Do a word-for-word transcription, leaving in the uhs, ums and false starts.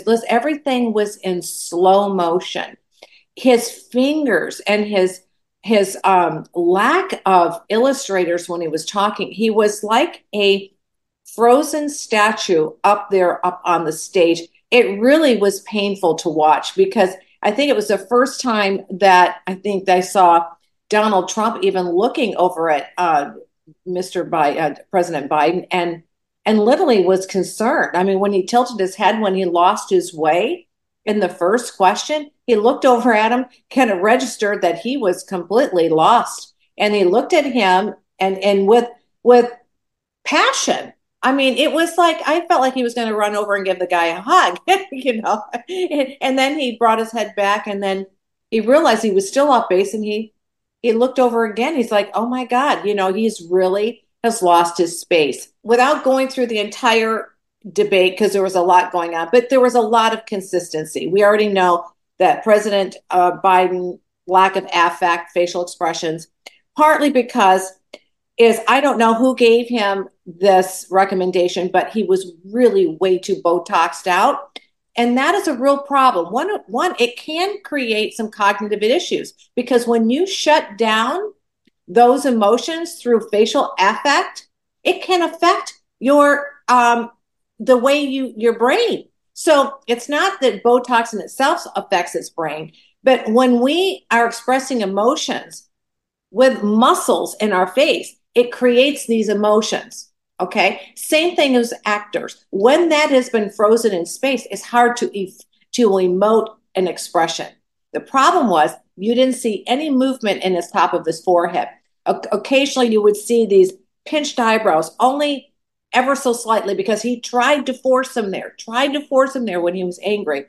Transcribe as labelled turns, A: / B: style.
A: was everything was in slow motion. His fingers and his his um, lack of illustrators when he was talking, he was like a frozen statue up there up on the stage. It really was painful to watch because I think it was the first time that I think I saw Donald Trump even looking over at uh, Mister Biden, uh, President Biden, and and literally was concerned. I mean, when he tilted his head when he lost his way in the first question, he looked over at him, kind of registered that he was completely lost, and he looked at him and and with with passion. I mean, it was like I felt like he was going to run over and give the guy a hug, you know. And, and then he brought his head back, and then he realized he was still off base, and he he looked over again. He's like, "Oh my God, you know, he's really has lost his space." Without going through the entire debate, because there was a lot going on, but there was a lot of consistency. We already know that President uh, Biden lack of affect, facial expressions, partly because is I don't know who gave him this recommendation, but he was really way too Botoxed out. And that is a real problem. One, one, it can create some cognitive issues because when you shut down those emotions through facial affect, it can affect your um, the way you your brain. So it's not that Botox in itself affects its brain, but when we are expressing emotions with muscles in our face, it creates these emotions. Okay. Same thing as actors. When that has been frozen in space, it's hard to, e- to emote an expression. The problem was you didn't see any movement in the top of his forehead. O- occasionally you would see these pinched eyebrows, only ever so slightly because he tried to force them there, tried to force them there when he was angry.